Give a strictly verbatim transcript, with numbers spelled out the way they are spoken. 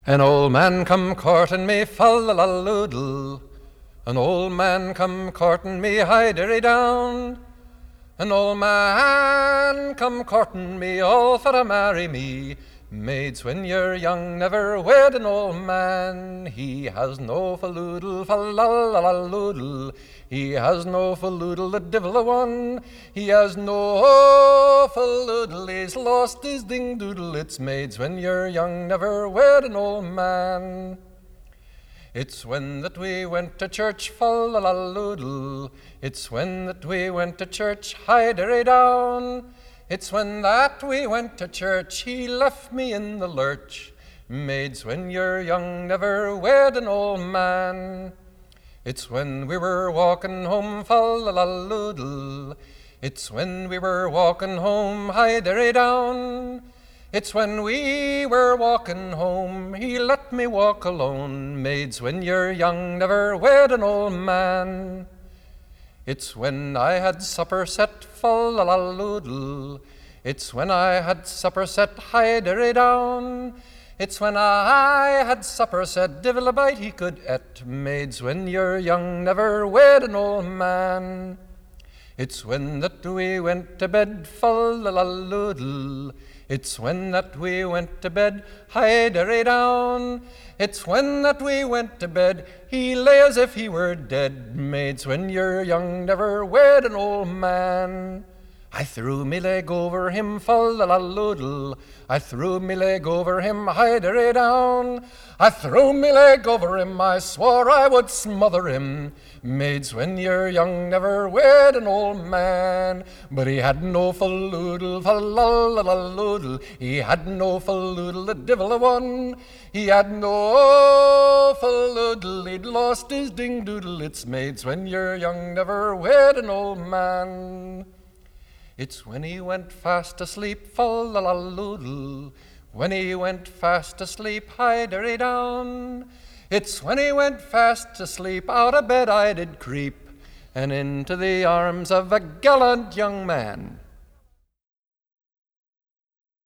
An old man come courting me, fa-la-la-loodle. An old man come courting me, hi-derry down. An old man come courting me, all for to marry me. Maids, when you're young, never wed an old man. He has no fa-loodle, fa-la-la-la-loodle. He has no fa-loodle, the divil a one. He has no fa-loodle, he's lost his ding-doodle. It's maids, when you're young, never wed an old man. It's when that we went to church, fa-la-la-loodle. It's when that we went to church, hi-derry down. It's when that we went to church, he left me in the lurch. Maids, when you're young, never wed an old man. It's when we were walking home, fa-la-la-loodle. It's when we were walking home, hi-derry down. It's when we were walking home, he let me walk alone. Maids, when you're young, never wed an old man. It's when I had supper set, fa-la-la-loodle. It's when I had supper set, hi-derry down. It's when I had supper set, divil a bite he could et. Maids, when you're young, never wed an old man. It's when that we went to bed, fa-la-la-loodle. It's when that we went to bed, hi-derry down. It's when that we went to bed, he lay as if he were dead. Maids, when you're young, never wed an old man. I threw me leg over him, fa-la-la-loodle. I threw me leg over him, hi-derry down. I threw me leg over him, I swore I would smother him. Maids, when you're young, never wed an old man. But he had no fa-loodle, fa-la-la-la-loodle. He had no fa-loodle, the divil a one. He had no fa-loodle, he'd lost his ding-doodle. It's maids, when you're young, never wed an old man. It's when he went fast asleep, fa-la-la-loodle. When he went fast asleep, hi-derry down. It's when he went fast asleep, out of bed I did creep, and into the arms of a gallant young man.